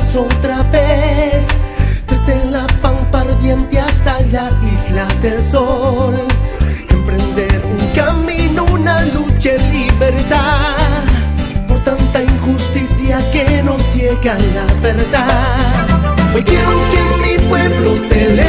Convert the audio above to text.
juntos otra vez, desde la pampa ardiente hasta la isla del sol. Emprender un camino, una lucha en libertad, por tanta injusticia que nos ciega la verdad. Hoy quiero que mi pueblo celebre